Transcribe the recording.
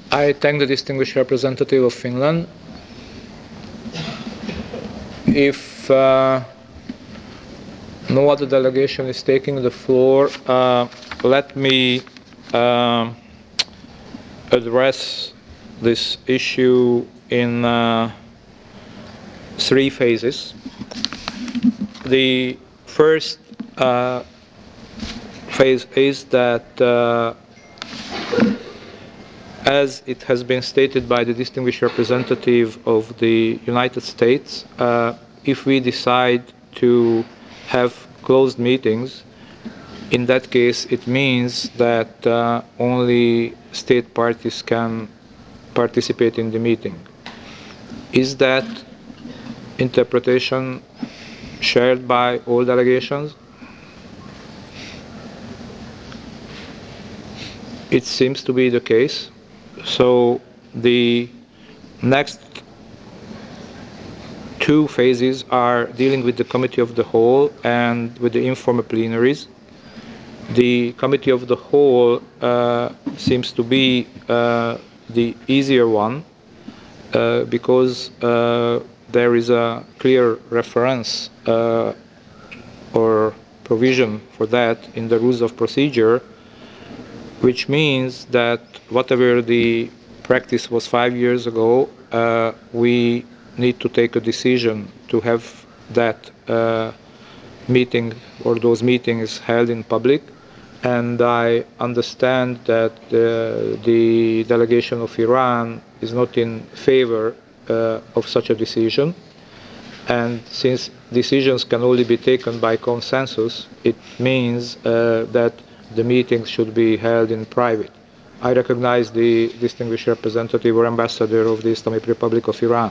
I thank the distinguished representative of Finland. If no other delegation is taking the floor, let me address this issue in three phases. The first phase is that, as it has been stated by the distinguished representative of the United States, if we decide to have closed meetings, in that case it means that only state parties can participate in the meeting. Is that interpretation shared by all delegations? It seems to be the case. So the next two phases are dealing with the Committee of the Whole and with the informal plenaries. The Committee of the Whole seems to be the easier one because there is a clear reference or provision for that in the rules of procedure, which means that whatever the practice was 5 years ago, we need to take a decision to have that meeting or those meetings held in public. And I understand that the delegation of Iran is not in favor of such a decision. And since decisions can only be taken by consensus, it means that the meetings should be held in private. I recognize the distinguished representative or ambassador of the Islamic Republic of Iran.